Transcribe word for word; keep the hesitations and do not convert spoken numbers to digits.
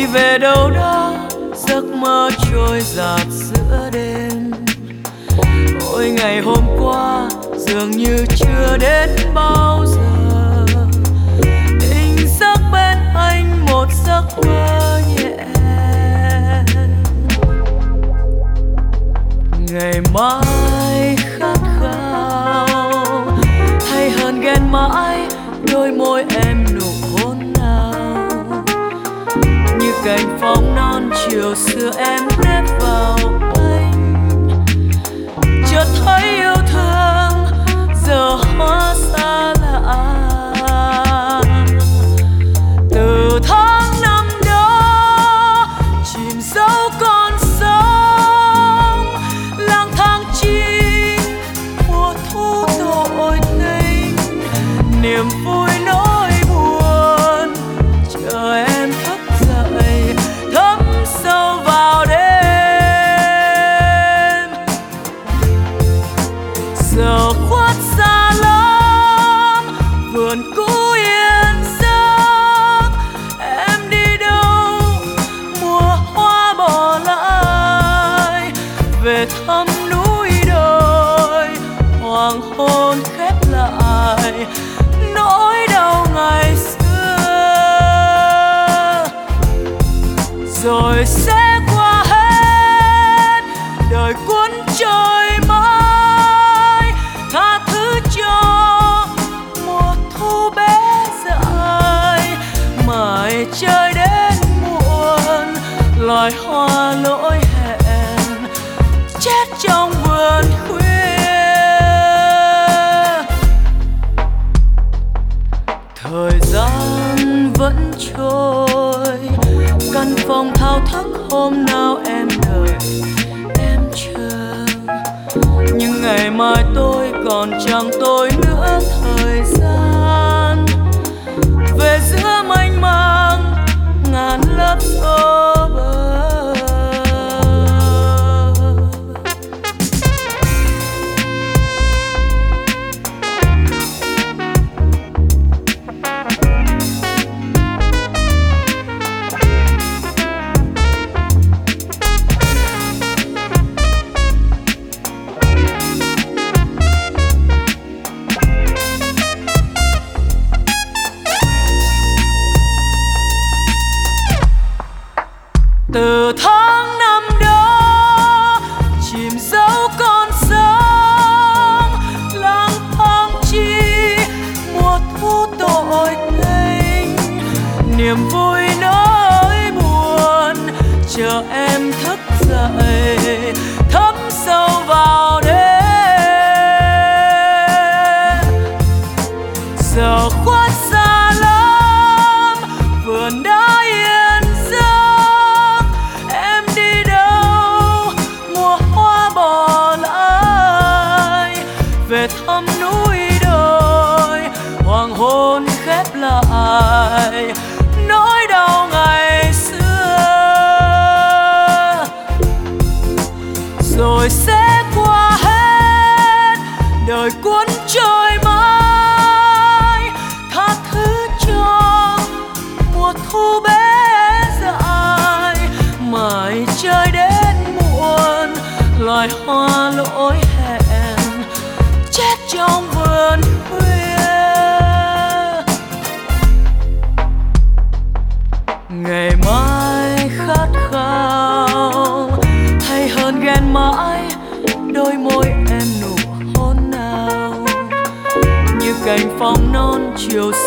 về đâu đó giấc mơ trôi dạt giữa đêm. Ôi ngày hôm qua dường như chưa đến bao giờ, tỉnh giấc bên anh một giấc mơ nhẹ. Ngày mai khát khao hay hơn ghen mãi đôi môi em nụ hôn nào, như cành phong non chiều xưa em nếp vào anh. Chợt thấy yêu thương giờ hóa xa lạ. Từ tháng năm đó chìm dấu con sông, lang thang chi mùa thu tội tình, niềm vui nỗi buồn chờ em thức dậy thấm sâu vào đêm. Giờ khuất xa lắm vườn cũ yên giấc, em đi đâu mùa hoa bỏ lại, về thăm núi đồi hoàng hôn khép lại nỗi đau ngày xưa. Rồi sẽ qua hết đời cuốn trôi mãi, tha thứ cho mùa thu bé dại, mãi trời đến muộn loài hoa lỗi hẹn chết trong vườn khuya. Thời gian vẫn trôi, căn phòng thao thức hôm nào em đợi em chờ, nhưng ngày mai tôi còn chẳng tôi nữa thời gian. Về giữa mênh mang ngàn lớp xô bờ. Từ tháng năm đó chìm dấu con sông, lang thang chi mùa thu tội tình, niềm vui nỗi buồn chờ em thức dậy thấm sâu vào đêm. Giờ khuất xa lắm vườn đã yên giấc, em đi đâu mùa hoa bỏ lại, về thăm núi đồi hoàng hôn khép lại nỗi đau ngày xưa. Rồi sẽ qua hết đời cuốn trôi mãi, tha thứ cho mùa thu bé dại, mãi trời đến muộn loài hoa lỗi hẹn chết trong vườn khuya. Ngày mai khát khao hay hơn ghen mãi đôi môi em nụ hôn nào, như cành phong non chiều